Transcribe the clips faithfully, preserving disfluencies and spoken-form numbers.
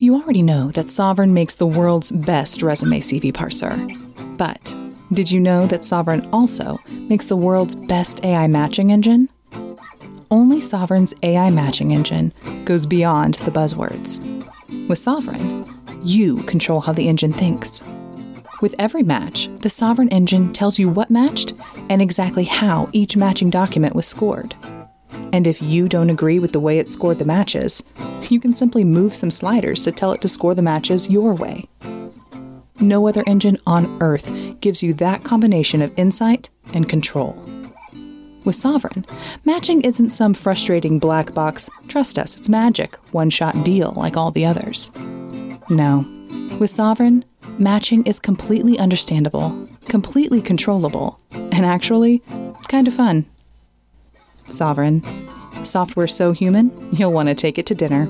You already know that Sovereign makes the world's best resume C V parser. But did you know that Sovereign also makes the world's best A I matching engine? Only Sovereign's A I matching engine goes beyond the buzzwords. With Sovereign, you control how the engine thinks. With every match, the Sovereign engine tells you what matched and exactly how each matching document was scored. And if you don't agree with the way it scored the matches, you can simply move some sliders to tell it to score the matches your way. No other engine on Earth gives you that combination of insight and control. With Sovereign, matching isn't some frustrating black box, trust us, it's magic, one-shot deal like all the others. No. With Sovereign, matching is completely understandable, completely controllable, and actually, kind of fun. Sovereign. Software so human, you'll want to take it to dinner.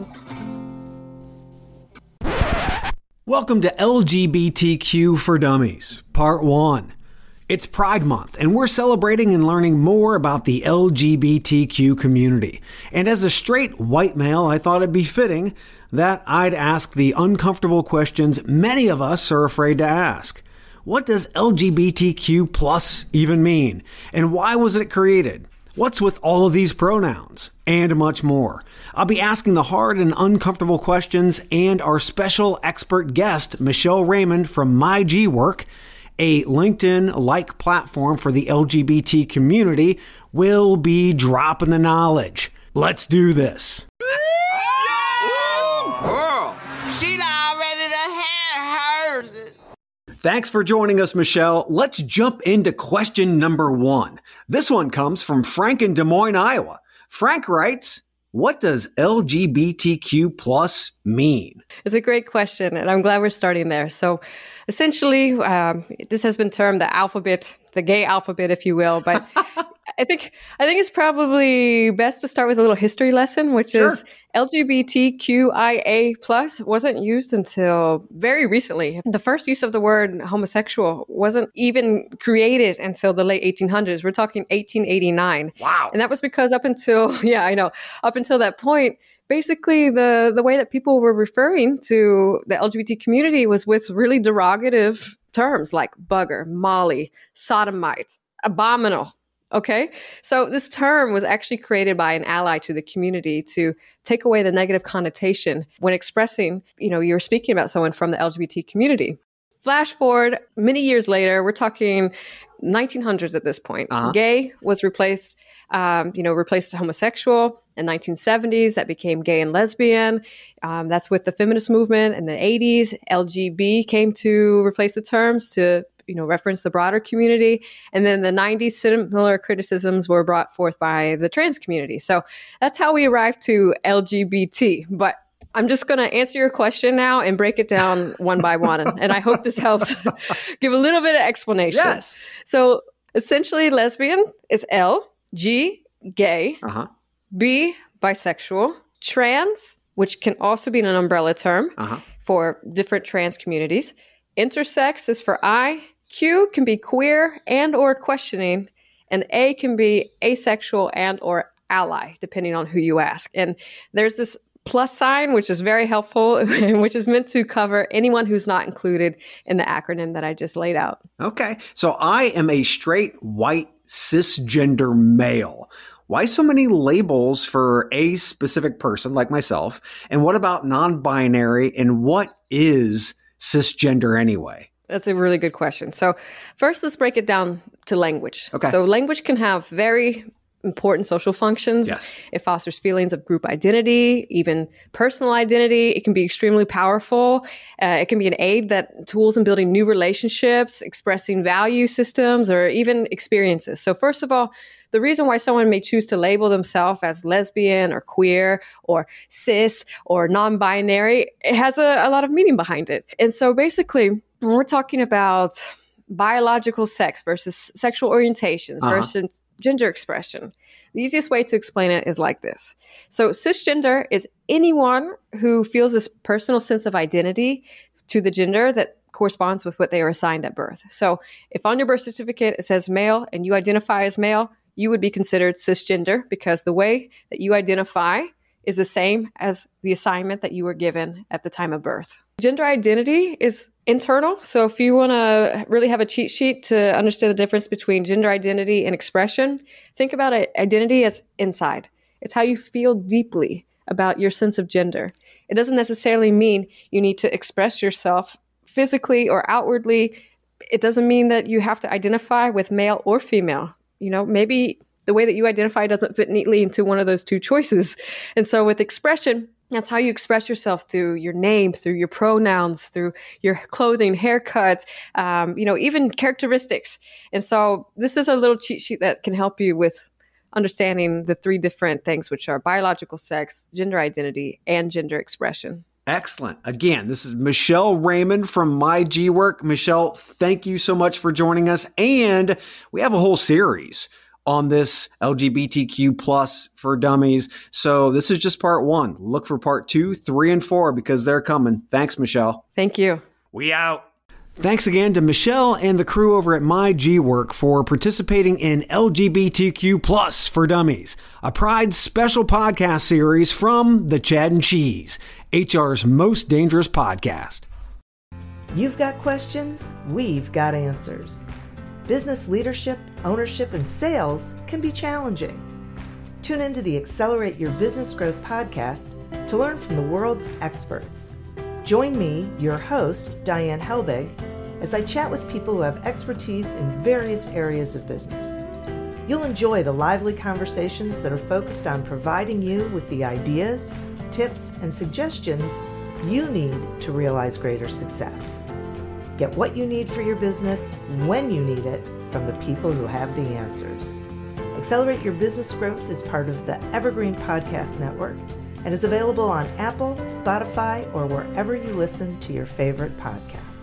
Welcome to L G B T Q for Dummies, Part one. It's Pride Month, and we're celebrating and learning more about the L G B T Q community. And as a straight white male, I thought it'd be fitting that I'd ask the uncomfortable questions many of us are afraid to ask. What does L G B T Q plus even mean? And why was it created? What's with all of these pronouns? And much more. I'll be asking the hard and uncomfortable questions, and our special expert guest, Michelle Raymond from MyGWork, a LinkedIn-like platform for the L G B T community, will be dropping the knowledge. Let's do this. Girl, she already done had hers. Thanks for joining us, Michelle. Let's jump into question number one. This one comes from Frank in Des Moines, Iowa. Frank writes, what does L G B T Q plus mean? It's a great question, and I'm glad we're starting there. So essentially, um, this has been termed the alphabet, the gay alphabet, if you will. But I think I think it's probably best to start with a little history lesson, which sure. is L G B T Q I A plus wasn't used until very recently. The first use of the word homosexual wasn't even created until the late eighteen hundreds. We're talking eighteen eighty-nine. Wow. And that was because up until, yeah, I know, up until that point, basically the, the way that people were referring to the L G B T community was with really derogative terms like bugger, molly, sodomite, abominable. Okay, so this term was actually created by an ally to the community to take away the negative connotation when expressing, you know, you're speaking about someone from the L G B T community. Flash forward many years later, we're talking nineteen hundreds at this point. Uh-huh. Gay was replaced, um, you know, replaced homosexual. In nineteen seventies, that became gay and lesbian. Um, that's with the feminist movement. In the eighties, L G B came to replace the terms to you know, reference the broader community. And then in the nineties, similar criticisms were brought forth by the trans community. So that's how we arrived to L G B T. But I'm just going to answer your question now and break it down one by one. And, and I hope this helps give a little bit of explanation. Yes. So essentially, lesbian is L, G, gay, uh-huh. B, bisexual, trans, which can also be an umbrella term uh-huh. for different trans communities. Intersex is for I. Q can be queer and or questioning, and A can be asexual and or ally, depending on who you ask. And there's this plus sign, which is very helpful, which is meant to cover anyone who's not included in the acronym that I just laid out. Okay. So I am a straight, white, cisgender male. Why so many labels for a specific person like myself? And what about non-binary? And what is cisgender anyway? That's a really good question. So first, let's break it down to language. Okay. So language can have very important social functions. Yes. It fosters feelings of group identity, even personal identity. It can be extremely powerful. Uh, it can be an aid that tools in building new relationships, expressing value systems, or even experiences. So first of all, the reason why someone may choose to label themselves as lesbian or queer or cis or non-binary, it has a, a lot of meaning behind it. And so basically, when we're talking about biological sex versus sexual orientations uh-huh. versus gender expression, the easiest way to explain it is like this. So cisgender is anyone who feels this personal sense of identity to the gender that corresponds with what they were assigned at birth. So if on your birth certificate it says male and you identify as male, you would be considered cisgender because the way that you identify is the same as the assignment that you were given at the time of birth. Gender identity is internal. So if you want to really have a cheat sheet to understand the difference between gender identity and expression, think about identity as inside. It's how you feel deeply about your sense of gender. It doesn't necessarily mean you need to express yourself physically or outwardly. It doesn't mean that you have to identify with male or female. You know, maybe the way that you identify doesn't fit neatly into one of those two choices. And so with expression, that's how you express yourself through your name, through your pronouns, through your clothing, haircut, um, you know, even characteristics. And so this is a little cheat sheet that can help you with understanding the three different things, which are biological sex, gender identity, and gender expression. Excellent. Again, this is Michelle Raymond from My G Work. Michelle, thank you so much for joining us. And we have a whole series on this L G B T Q plus for dummies. So this is just part one. Look for part two, three, and four because they're coming. Thanks, Michelle. Thank you. We out. Thanks again to Michelle and the crew over at My G Work for participating in L G B T Q plus for Dummies, a Pride special podcast series from the Chad and Cheese, H R's most dangerous podcast. You've got questions, we've got answers. Business leadership, ownership, and sales can be challenging. Tune into the Accelerate Your Business Growth podcast to learn from the world's experts. Join me, your host, Diane Helbig, as I chat with people who have expertise in various areas of business. You'll enjoy the lively conversations that are focused on providing you with the ideas, tips, and suggestions you need to realize greater success. Get what you need for your business when you need it from the people who have the answers. Accelerate Your Business Growth is part of the Evergreen Podcast Network and is available on Apple, Spotify, or wherever you listen to your favorite podcasts.